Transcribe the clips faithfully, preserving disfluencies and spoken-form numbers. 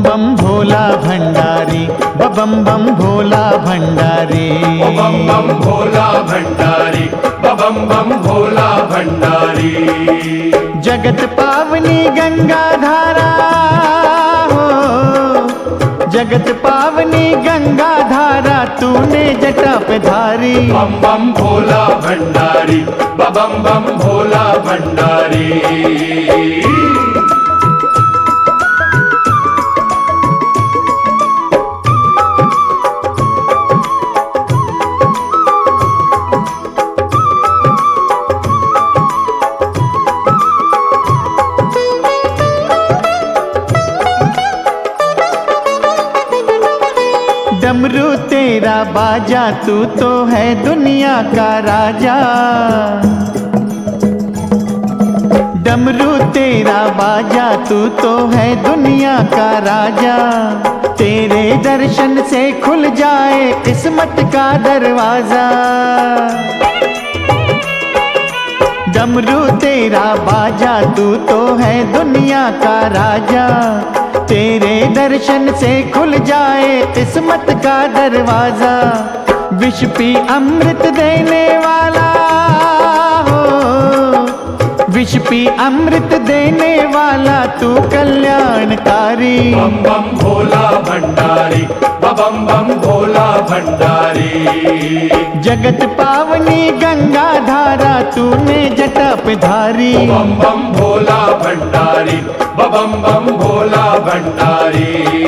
बम भोला भंडारी, बम बम भोला भंडारी, बम बम भोला भंडारी, बम बम भोला भंडारी। जगत पावनी गंगा धारा हो, जगत पावनी गंगा धारा तूने जटा पे धारी। बम बम भोला भंडारी, बम बम भोला भंडारी। डमरू तेरा बाजा तू तो है दुनिया का राजा, डमरू तेरा बाजा तू तो है दुनिया का राजा। तेरे दर्शन से खुल जाए किस्मत का दरवाजा। डमरू तेरा बाजा तू तो है दुनिया का राजा। तेरे दर्शन से खुल जाए किस्मत का दरवाजा। विष पी अमृत देने वाला हो, विष पी अमृत देने वाला तू कल्याणकारी। बम बम भोला भंडारी, बम बम भोला भंडारी। जगत पावनी गंगा धारा तूने जटा पे धारी। बम बम भोला भंडारी, बम बम भोला भंडारी।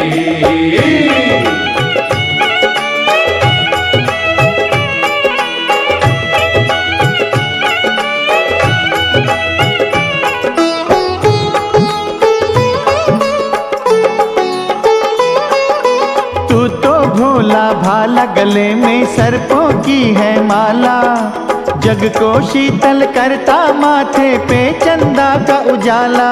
तू तो भोला भाला गले में सर्पों की है माला। जग को शीतल करता माथे पे चंदा का उजाला।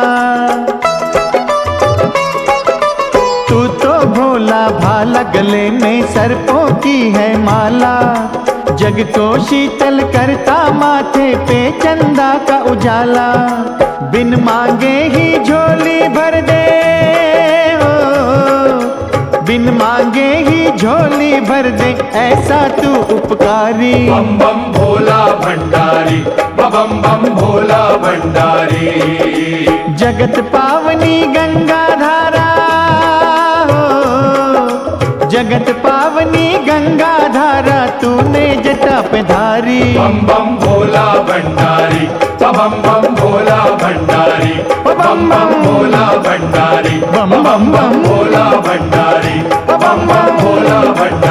तू तो भोला भाला गले में सर्पों की है माला। जग को शीतल करता माथे पे चंदा का उजाला। बिन मांगे ही झोली भर दे हो, बिन मांगे ही झोली भर दे ऐसा तू उपकारी। बम बम भोला भंडारी, बम बम भोला भंडारी। जगत पावनी गंगा धारा हो, जगत पावनी गंगा धारा तूने जटा पे धारी। बम बम भोला भंडारी, बम बम भोला भंडारी, बम बम भोला भंडारी, बम बम भोला भंडारी, बम बम भोला भंडारी।